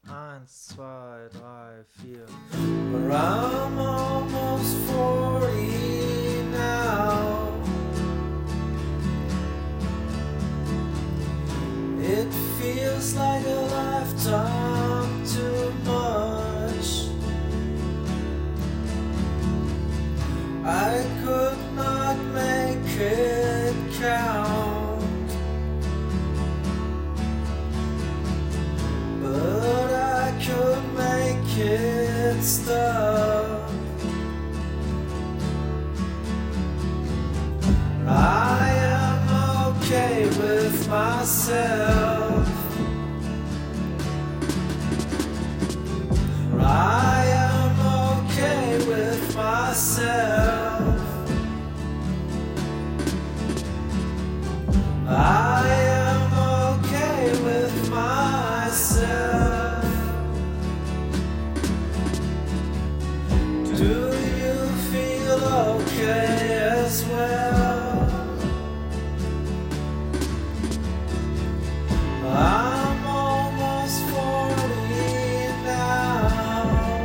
Eins, zwei, drei, vier. But I'm almost 40 now. It feels like a lifetime too much. I could not make it count, but I could make it stop. I am okay with myself. I am okay with myself. I am okay with myself. Do you feel okay as well? I'm almost 40 now.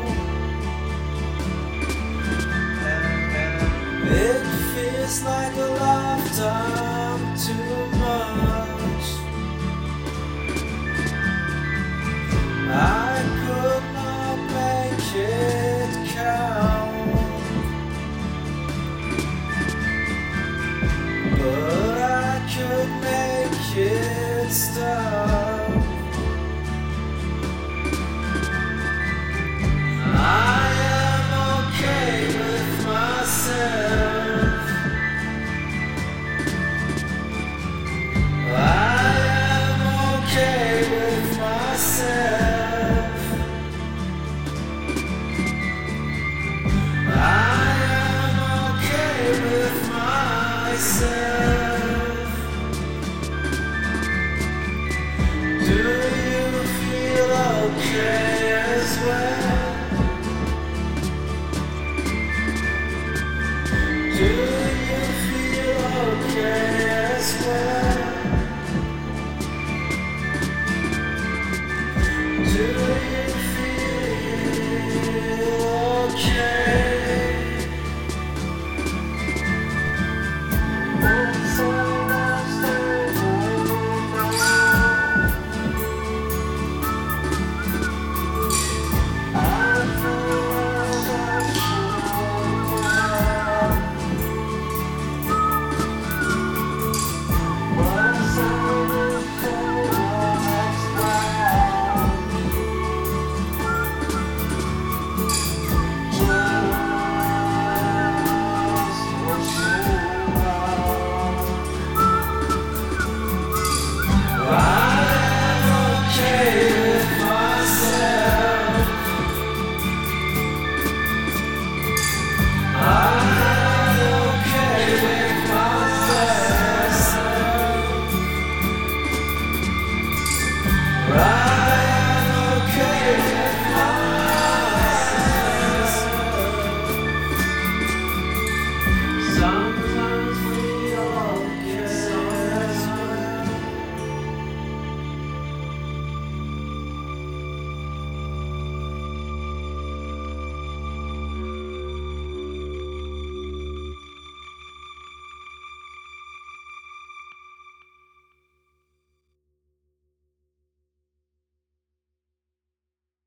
It feels like a lifetime too much. I could not make it count, but I could make it stop. I am okay with myself. I am okay with myself. I am okay with myself. Do you feel okay as well? Do you feel okay as well? Do you